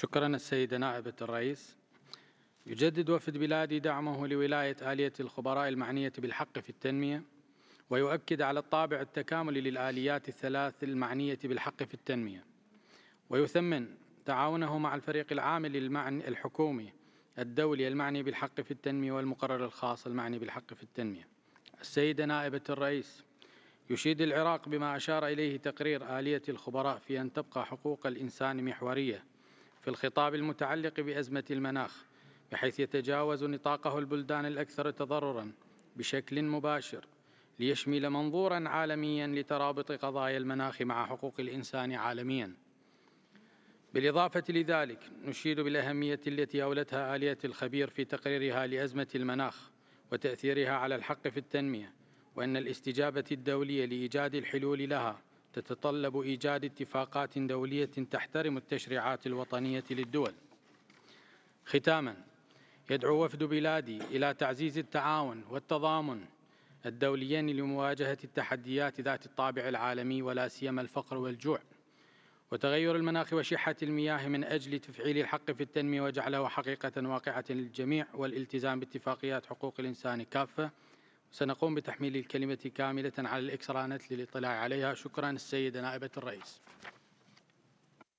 شكرا السيدة نائبة الرئيس. يجدد وفد بلادي دعمه لولاية آلية الخبراء المعنية بالحق في التنمية، ويؤكد على الطابع التكاملي للآليات الثلاث المعنية بالحق في التنمية، ويثمن تعاونه مع الفريق العامل الحكومي الدولي المعني بالحق في التنمية والمقرر الخاص المعني بالحق في التنمية. السيدة نائبة الرئيس، يشيد العراق بما أشار إليه تقرير آلية الخبراء في أن تبقى حقوق الإنسان محورية في الخطاب المتعلق بأزمة المناخ، بحيث يتجاوز نطاقه البلدان الأكثر تضرراً بشكل مباشر، ليشمل منظوراً عالمياً لترابط قضايا المناخ مع حقوق الإنسان عالمياً. بالإضافة لذلك، نشيد بالأهمية التي أولتها آلية الخبير في تقريرها لأزمة المناخ وتأثيرها على الحق في التنمية، وأن الاستجابة الدولية لإيجاد الحلول لها تتطلب إيجاد اتفاقات دولية تحترم التشريعات الوطنية للدول. ختاماً، يدعو وفد بلادي إلى تعزيز التعاون والتضامن الدوليين لمواجهة التحديات ذات الطابع العالمي، ولا سيما الفقر والجوع وتغير المناخ وشحة المياه، من أجل تفعيل الحق في التنمية وجعله حقيقة واقعة للجميع، والالتزام باتفاقيات حقوق الإنسان كافة. سنقوم بتحميل الكلمة كاملة على الإكسترانت للاطلاع عليها. شكرا السيدة نائبة الرئيس.